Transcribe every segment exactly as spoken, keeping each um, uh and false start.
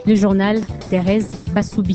Le journal, Thérèse Bassoubi.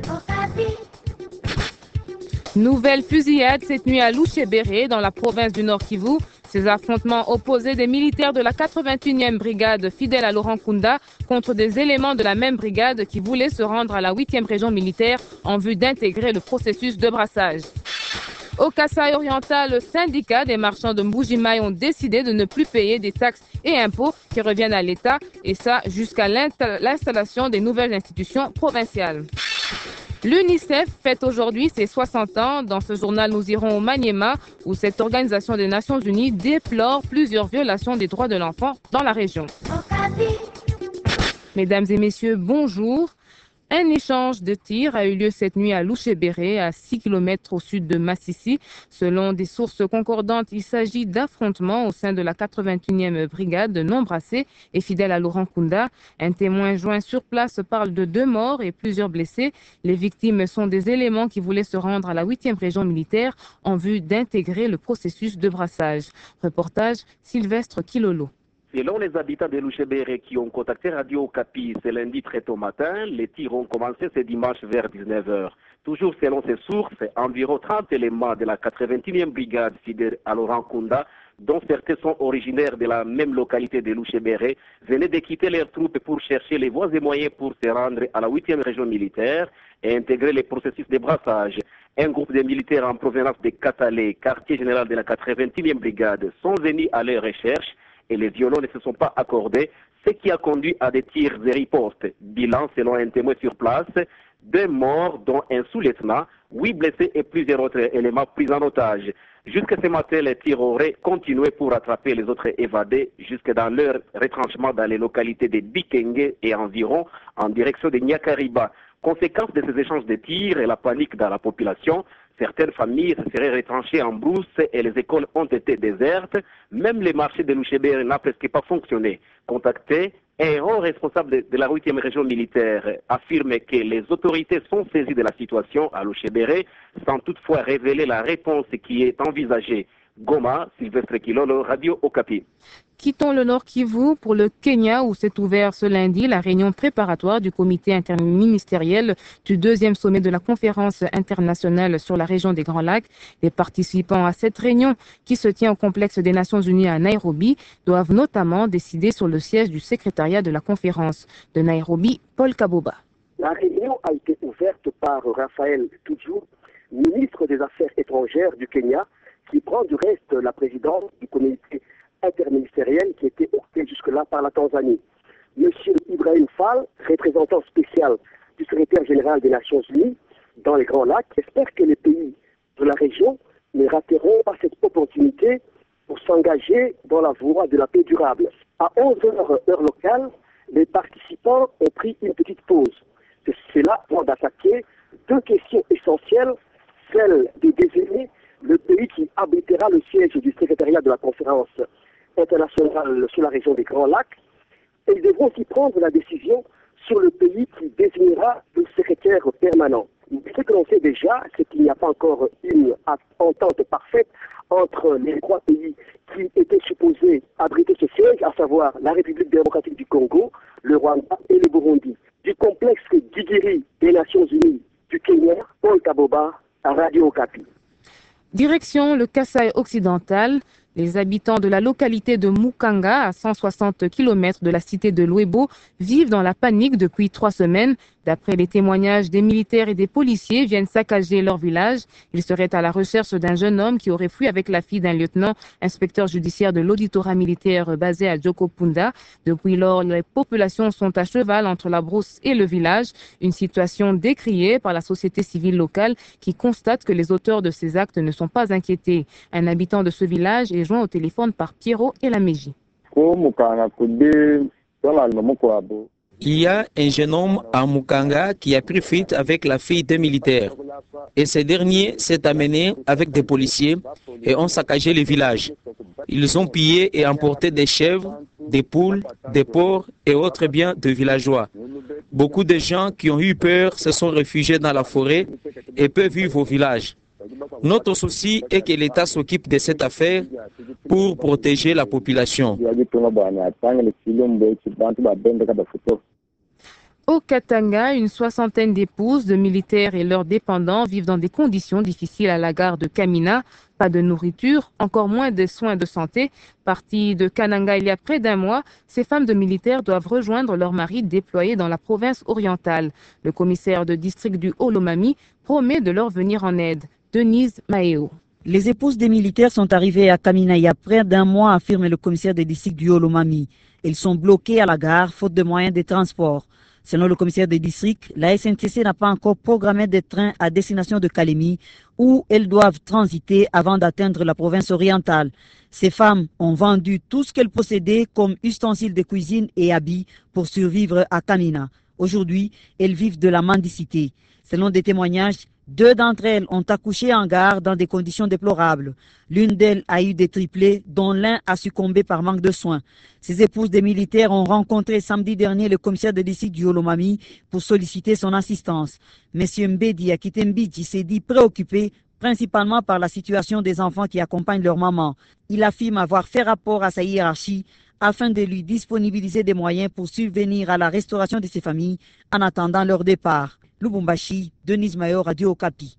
Nouvelle fusillade cette nuit à Louchébéré, dans la province du Nord Kivu. Ces affrontements opposaient des militaires de la quatre-vingt-unième brigade fidèle à Laurent Nkunda contre des éléments de la même brigade qui voulaient se rendre à la huitième région militaire en vue d'intégrer le processus de brassage. Au Kasaï oriental, le syndicat des marchands de Mbujimaï ont décidé de ne plus payer des taxes et impôts qui reviennent à l'État, et ça jusqu'à l'installation des nouvelles institutions provinciales. L'UNICEF fête aujourd'hui ses soixante ans. Dans ce journal, nous irons au Maniema, où cette organisation des Nations Unies déplore plusieurs violations des droits de l'enfant dans la région. Mesdames et messieurs, bonjour. Un échange de tirs a eu lieu cette nuit à Louchébéré, à six kilomètres au sud de Massissi. Selon des sources concordantes, il s'agit d'affrontements au sein de la quatre-vingt-unième brigade non brassée et fidèle à Laurent Nkunda. Un témoin joint sur place parle de deux morts et plusieurs blessés. Les victimes sont des éléments qui voulaient se rendre à la huitième région militaire en vue d'intégrer le processus de brassage. Reportage Sylvestre Kilolo. Selon les habitants de Louchébéré qui ont contacté Radio Okapi ce lundi très tôt matin, les tirs ont commencé ce dimanche vers dix-neuf heures. Toujours selon ces sources, environ trente éléments de la quatre-vingt-unième brigade fidèle à Laurent Nkunda, dont certains sont originaires de la même localité de Louchébéré, venaient de quitter leurs troupes pour chercher les voies et moyens pour se rendre à la huitième région militaire et intégrer le processus de brassage. Un groupe de militaires en provenance de Katalé, quartier général de la quatre-vingt-unième brigade, sont venus à leur recherche et les violons ne se sont pas accordés, ce qui a conduit à des tirs et ripostes. Bilan, selon un témoin sur place, deux morts, dont un sous-lieutenant, huit blessés et plusieurs autres éléments pris en otage. Jusqu'à ce matin, les tirs auraient continué pour attraper les autres évadés jusque dans leur retranchement dans les localités de Bikenge et environ en direction de Nyakariba. Conséquence de ces échanges de tirs et la panique dans la population, certaines familles se seraient retranchées en brousse et les écoles ont été désertes. Même les marchés de Louchébéré n'a presque pas fonctionné. Contacté, un haut responsable de la huitième région militaire affirme que les autorités sont saisies de la situation à Louchébéré sans toutefois révéler la réponse qui est envisagée. Goma, Sylvestre Kilolo, Radio Okapi. Quittons le Nord Kivu pour le Kenya où s'est ouvert ce lundi la réunion préparatoire du comité interministériel du deuxième sommet de la conférence internationale sur la région des Grands Lacs. Les participants à cette réunion qui se tient au complexe des Nations Unies à Nairobi doivent notamment décider sur le siège du secrétariat de la conférence de Nairobi, Paul Kaboba. La réunion a été ouverte par Raphaël Tuju, ministre des Affaires étrangères du Kenya, qui prend du reste la présidence du comité interministériel qui était occupé jusque-là par la Tanzanie. Monsieur Ibrahim Fall, représentant spécial du secrétaire général des Nations Unies dans les Grands Lacs, espère que les pays de la région ne rateront pas cette opportunité pour s'engager dans la voie de la paix durable. À onze heures heure locale, les participants ont pris une petite pause. C'est là pour d'attaquer deux questions essentielles, celle de désigner le pays qui abritera le siège du secrétariat de la conférence internationale sur la région des Grands Lacs. Et ils devront aussi prendre la décision sur le pays qui désignera le secrétaire permanent. Ce que l'on sait déjà, c'est qu'il n'y a pas encore une entente parfaite entre les trois pays qui étaient supposés abriter ce siège, à savoir la République démocratique du Congo, le Rwanda et le Burundi. Du complexe Digiri des Nations Unies du Kenya, Paul Kaboba, à Radio Okapi. Direction le Kasaï occidental. Les habitants de la localité de Mukanga, à cent soixante kilomètres de la cité de Luebo, vivent dans la panique depuis trois semaines. D'après les témoignages, des militaires et des policiers viennent saccager leur village. Ils seraient à la recherche d'un jeune homme qui aurait fui avec la fille d'un lieutenant, inspecteur judiciaire de l'auditorat militaire basé à Djokopunda. Depuis lors, les populations sont à cheval entre la brousse et le village. Une situation décriée par la société civile locale qui constate que les auteurs de ces actes ne sont pas inquiétés. Un habitant de ce village est joint au téléphone par Pierrot et la Mégie. Il y a un jeune homme à Mukanga qui a pris fuite avec la fille des militaires. Et ces derniers s'est amené avec des policiers et ont saccagé le village. Ils ont pillé et emporté des chèvres, des poules, des porcs et autres biens de villageois. Beaucoup de gens qui ont eu peur se sont réfugiés dans la forêt et peuvent vivre au village. Notre souci est que l'État s'occupe de cette affaire pour protéger la population. Au Katanga, une soixantaine d'épouses de militaires et leurs dépendants vivent dans des conditions difficiles à la gare de Kamina. Pas de nourriture, encore moins de soins de santé. Parties de Kananga il y a près d'un mois, ces femmes de militaires doivent rejoindre leurs maris déployés dans la province orientale. Le commissaire de district du Haut-Lomami promet de leur venir en aide. Denise Maeo. Les épouses des militaires sont arrivées à Kamina il y a près d'un mois, affirme le commissaire de district du Haut-Lomami. Ils sont bloqués à la gare, faute de moyens de transport. Selon le commissaire des districts, la S N T C n'a pas encore programmé des trains à destination de Kalemi où elles doivent transiter avant d'atteindre la province orientale. Ces femmes ont vendu tout ce qu'elles possédaient comme ustensiles de cuisine et habits pour survivre à Kamina. Aujourd'hui, elles vivent de la mendicité. Selon des témoignages, deux d'entre elles ont accouché en gare dans des conditions déplorables. L'une d'elles a eu des triplés, dont l'un a succombé par manque de soins. Ces épouses des militaires ont rencontré samedi dernier le commissaire de district du Haut-Lomami pour solliciter son assistance. Monsieur Mbedi Akitembidji s'est dit préoccupé principalement par la situation des enfants qui accompagnent leur maman. Il affirme avoir fait rapport à sa hiérarchie afin de lui disponibiliser des moyens pour subvenir à la restauration de ces familles en attendant leur départ. Lubumbashi, Denise Mayo, Radio Okapi.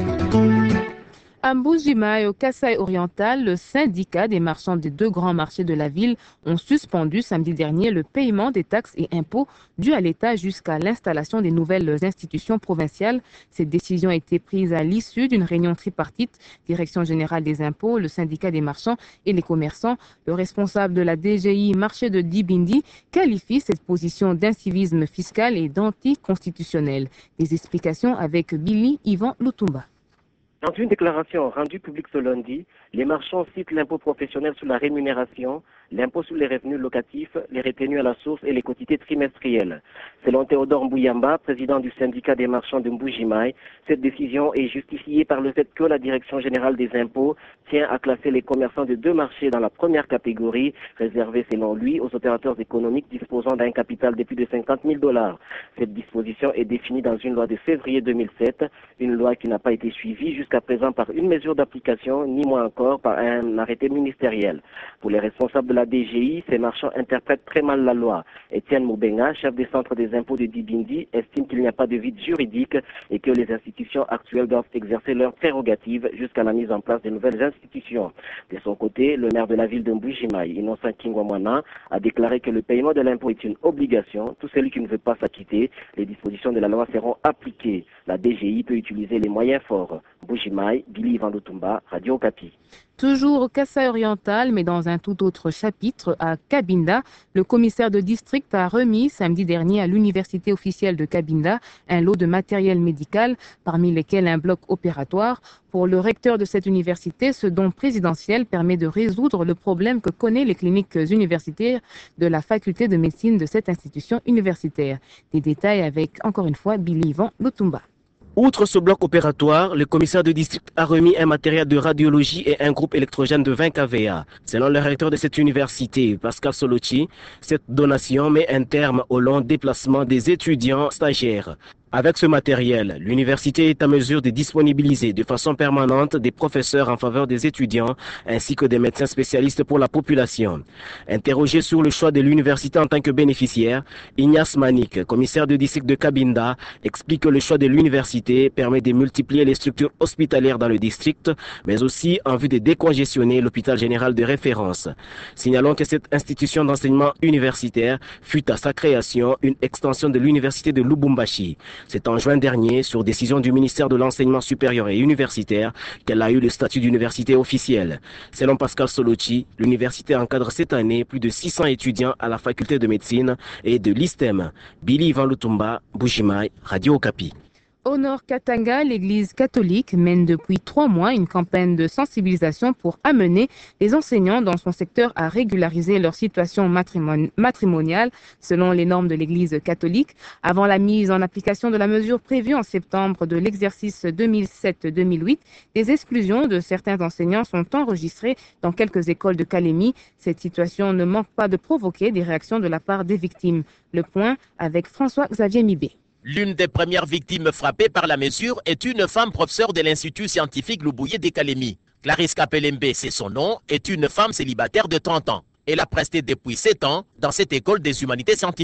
À Mbuji-Mayi et au Kasaï oriental, le syndicat des marchands des deux grands marchés de la ville ont suspendu samedi dernier le paiement des taxes et impôts dus à l'État jusqu'à l'installation des nouvelles institutions provinciales. Cette décision a été prise à l'issue d'une réunion tripartite, Direction générale des impôts, le syndicat des marchands et les commerçants. Le responsable de la D G I marché de Dibindi qualifie cette position d'incivisme fiscal et d'anticonstitutionnel. Des explications avec Billy Yvan Lutumba. Dans une déclaration rendue publique ce lundi, les marchands citent l'impôt professionnel sur la rémunération, l'impôt sur les revenus locatifs, les retenues à la source et les quotités trimestrielles. Selon Théodore Mbouyamba, président du syndicat des marchands de Mbuji-Mayi, cette décision est justifiée par le fait que la Direction générale des impôts tient à classer les commerçants de deux marchés dans la première catégorie, réservée selon lui aux opérateurs économiques disposant d'un capital de plus de cinquante mille dollars. Cette disposition est définie dans une loi de février deux mille sept, une loi qui n'a pas été suivie jusqu'à présent par une mesure d'application, ni moins encore par un arrêté ministériel. Pour les responsables de la D G I, ces marchands interprètent très mal la loi. Étienne Moubenga, chef des centres des impôts de Dibindi, estime qu'il n'y a pas de vide juridique et que les institutions actuelles doivent exercer leurs prérogatives jusqu'à la mise en place de nouvelles institutions. De son côté, le maire de la ville de Mbuji-Mayi, Innocent Kingwamwana, a déclaré que le paiement de l'impôt est une obligation. Tout celui qui ne veut pas s'acquitter, les dispositions de la loi seront appliquées. La D G I peut utiliser les moyens forts. Mbuji-Mayi, Billy Ivan Lutumba, Radio Okapi. Toujours au Kasaï oriental, mais dans un tout autre chapitre, à Cabinda, le commissaire de district a remis samedi dernier à l'université officielle de Cabinda un lot de matériel médical, parmi lesquels un bloc opératoire. Pour le recteur de cette université, ce don présidentiel permet de résoudre le problème que connaissent les cliniques universitaires de la faculté de médecine de cette institution universitaire. Des détails avec, encore une fois, Billy Ivan Lutumba. Outre ce bloc opératoire, le commissaire de district a remis un matériel de radiologie et un groupe électrogène de vingt kilowatts. Selon le recteur de cette université, Pascal Solochi, cette donation met un terme au long déplacement des étudiants stagiaires. Avec ce matériel, l'université est à mesure de disponibiliser de façon permanente des professeurs en faveur des étudiants ainsi que des médecins spécialistes pour la population. Interrogé sur le choix de l'université en tant que bénéficiaire, Ignace Manik, commissaire de district de Cabinda, explique que le choix de l'université permet de multiplier les structures hospitalières dans le district, mais aussi en vue de décongestionner l'hôpital général de référence. Signalons que cette institution d'enseignement universitaire fut à sa création une extension de l'université de Lubumbashi. C'est en juin dernier, sur décision du ministère de l'Enseignement supérieur et universitaire, qu'elle a eu le statut d'université officielle. Selon Pascal Solochi, l'université encadre cette année plus de six cents étudiants à la faculté de médecine et de l'I S T E M. Billy Ivan Lutumba, Mbuji-Mayi, Radio Okapi. Au nord Katanga, l'église catholique mène depuis trois mois une campagne de sensibilisation pour amener les enseignants dans son secteur à régulariser leur situation matrimon- matrimoniale selon les normes de l'église catholique. Avant la mise en application de la mesure prévue en septembre de l'exercice deux mille sept deux mille huit, des exclusions de certains enseignants sont enregistrées dans quelques écoles de Kalemi. Cette situation ne manque pas de provoquer des réactions de la part des victimes. Le point avec François-Xavier Mibé. L'une des premières victimes frappées par la mesure est une femme professeure de l'Institut scientifique Loubouye de Kalemi. Clarisse Kapelembe, c'est son nom, est une femme célibataire de trente ans. Elle a presté depuis sept ans dans cette école des humanités scientifiques.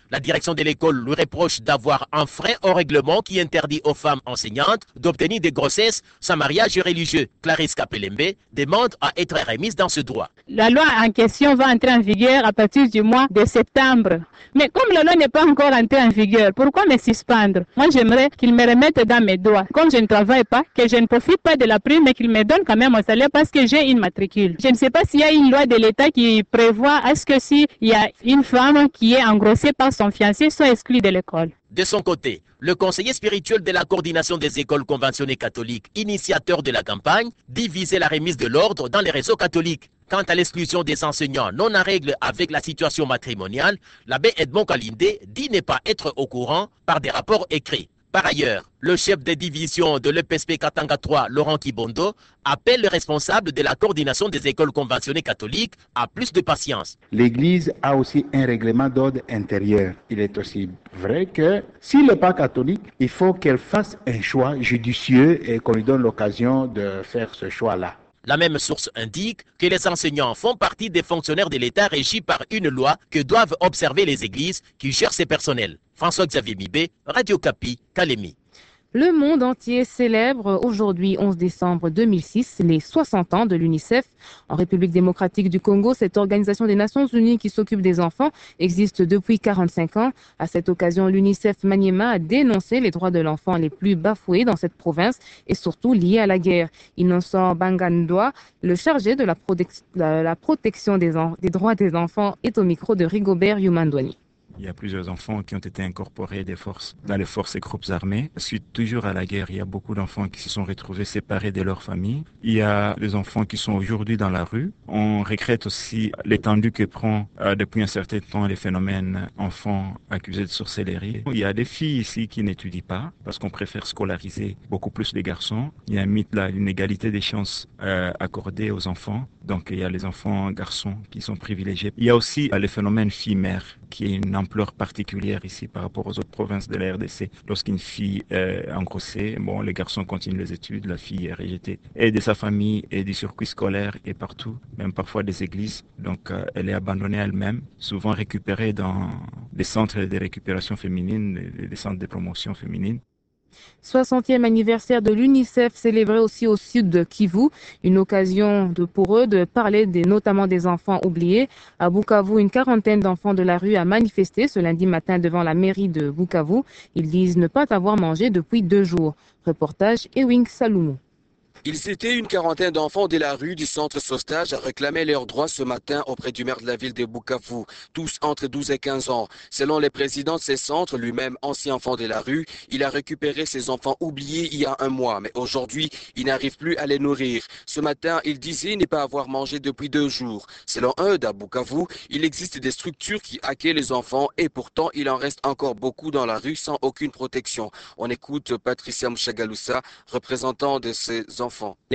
La direction de l'école lui reproche d'avoir un frein au règlement qui interdit aux femmes enseignantes d'obtenir des grossesses sans mariage religieux. Clarisse Kapelembe demande à être remise dans ce droit. La loi en question va entrer en vigueur à partir du mois de septembre. Mais comme la loi n'est pas encore entrée en vigueur, pourquoi me suspendre? Moi, j'aimerais qu'ils me remettent dans mes droits. Comme je ne travaille pas, que je ne profite pas de la prime, mais qu'ils me donnent quand même un salaire parce que j'ai une matricule. Je ne sais pas s'il y a une loi de l'État qui prévoit est-ce que s'il y a une femme qui est engrossée par son fiancé, soit exclue de l'école. De son côté, le conseiller spirituel de la coordination des écoles conventionnées catholiques, initiateur de la campagne, dit viser la remise de l'ordre dans les réseaux catholiques. Quant à l'exclusion des enseignants non en règle avec la situation matrimoniale, l'abbé Edmond Kalinde dit ne pas être au courant par des rapports écrits. Par ailleurs, le chef des divisions de l'E P S P Katanga trois, Laurent Kibondo, appelle le responsable de la coordination des écoles conventionnées catholiques à plus de patience. L'Église a aussi un règlement d'ordre intérieur. Il est aussi vrai que s'il n'est pas catholique, il faut qu'elle fasse un choix judicieux et qu'on lui donne l'occasion de faire ce choix-là. La même source indique que les enseignants font partie des fonctionnaires de l'État régis par une loi que doivent observer les églises qui gèrent ces personnels. François-Xavier Mibé, Radio Kapi, Kalemi. Le monde entier célèbre aujourd'hui, onze décembre deux mille six, les soixante ans de l'UNICEF. En République démocratique du Congo, cette organisation des Nations Unies qui s'occupe des enfants existe depuis quarante-cinq ans. À cette occasion, l'UNICEF Maniema a dénoncé les droits de l'enfant les plus bafoués dans cette province et surtout liés à la guerre. Innocent Bangandoa, le chargé de la, protec- la, la protection des, en- des droits des enfants, est au micro de Rigobert Yumandwani. Il y a plusieurs enfants qui ont été incorporés des forces, dans les forces et groupes armés. Suite toujours à la guerre, il y a beaucoup d'enfants qui se sont retrouvés séparés de leur famille. Il y a des enfants qui sont aujourd'hui dans la rue. On regrette aussi l'étendue que prend euh, depuis un certain temps les phénomènes enfants accusés de sorcellerie. Il y a des filles ici qui n'étudient pas parce qu'on préfère scolariser beaucoup plus les garçons. Il y a un mythe là, une égalité des chances euh, accordée aux enfants. Donc il y a les enfants garçons qui sont privilégiés. Il y a aussi euh, les phénomènes filles-mères qui est une ampleur particulière ici par rapport aux autres provinces de la R D C. Lorsqu'une fille est engrossée, bon, les garçons continuent les études, la fille est rejetée. Et de sa famille, et du circuit scolaire, et partout, même parfois des églises. Donc, euh, elle est abandonnée elle-même, souvent récupérée dans des centres de récupération féminine, des centres de promotion féminine. soixantième anniversaire de l'UNICEF célébré aussi au sud de Kivu, une occasion de, pour eux de parler des, notamment des enfants oubliés. À Bukavu, une quarantaine d'enfants de la rue a manifesté ce lundi matin devant la mairie de Bukavu. Ils disent ne pas avoir mangé depuis deux jours. Reportage Ewing Saloumou. Ils étaient une quarantaine d'enfants de la rue du centre Sostage à réclamer leurs droits ce matin auprès du maire de la ville de Bukavu, tous entre douze et quinze ans. Selon les présidents de ces centres, lui-même ancien enfant de la rue, il a récupéré ses enfants oubliés il y a un mois, mais aujourd'hui, il n'arrive plus à les nourrir. Ce matin, il disait ne pas avoir mangé depuis deux jours. Selon eux, à Bukavu, il existe des structures qui accueillent les enfants et pourtant, il en reste encore beaucoup dans la rue sans aucune protection. On écoute Patricia Mshagalusa, représentant de ces enfants.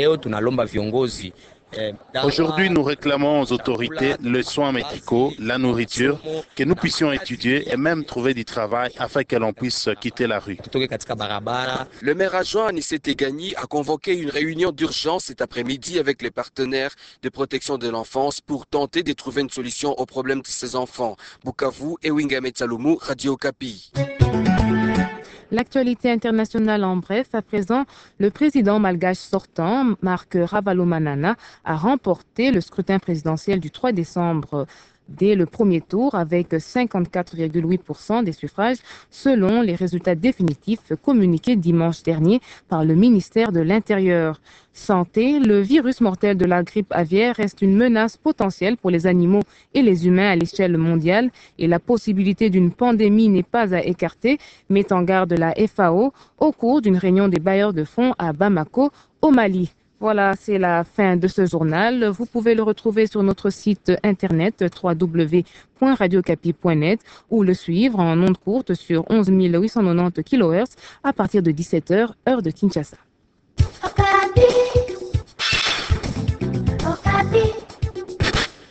Aujourd'hui, nous réclamons aux autorités les soins médicaux, la nourriture, que nous puissions étudier et même trouver du travail afin que l'on puisse quitter la rue. Le maire adjoint Anissé Tegani a convoqué une réunion d'urgence cet après-midi avec les partenaires de protection de l'enfance pour tenter de trouver une solution aux problèmes de ces enfants. Bukavu, Ewinga Metsalumu, Radio Kapi. L'actualité internationale en bref, à présent, le président malgache sortant, Marc Ravalomanana, a remporté le scrutin présidentiel du trois décembre dès le premier tour avec cinquante-quatre virgule huit pour cent des suffrages selon les résultats définitifs communiqués dimanche dernier par le ministère de l'Intérieur. Santé, le virus mortel de la grippe aviaire reste une menace potentielle pour les animaux et les humains à l'échelle mondiale et la possibilité d'une pandémie n'est pas à écarter, met en garde la F A O au cours d'une réunion des bailleurs de fonds à Bamako, au Mali. Voilà, c'est la fin de ce journal. Vous pouvez le retrouver sur notre site internet w w w point radio kapi point net ou le suivre en ondes courtes sur onze mille huit cent quatre-vingt-dix kilohertz à partir de dix-sept heures, heure de Kinshasa. Okapi. Okapi.